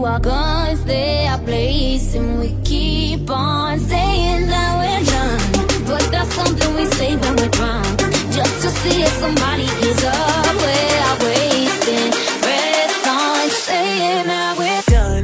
our guns, they are blazing. We keep on saying that we're done, but that's something we say when we're drunk, just to see if somebody gives up. We are wasting breath on saying that we're done.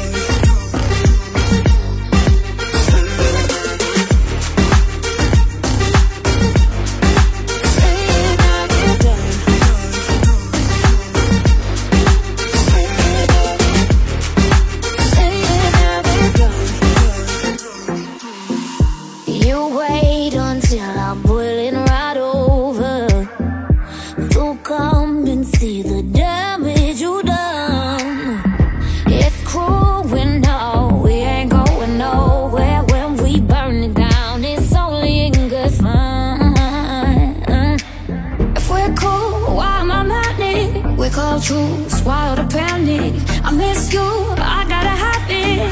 See the damage you done. It's cruel, we know we ain't going nowhere. When we burn it down, it's only in good fun. If we're cool, why am I mad? We call truce, wild to panic. I miss you, I gotta have it.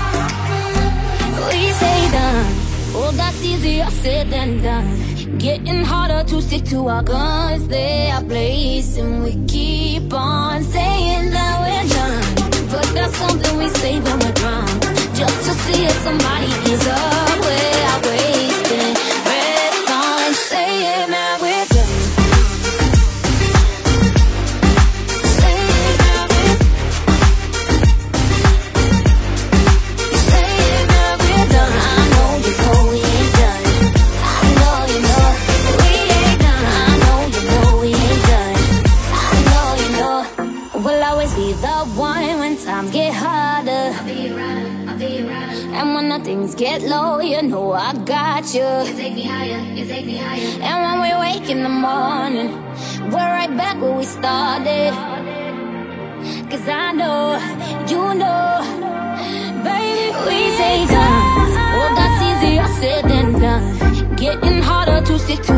We say done, oh that's easier said than done. Getting harder to stick to our guns, they are blazing. We keep on saying that we're done, but that's something we say when we're drunk, just to see if somebody gives up. We are wasting breath on saying that we're done. Times get harder, I'll be around, I'll be around. And when things get low, you know I got you. You take me higher, you take me higher. And when we wake in the morning, we're right back where we started. Cause I know, you know, baby, we say done. Oh, that's easier said than done. Getting harder to stick to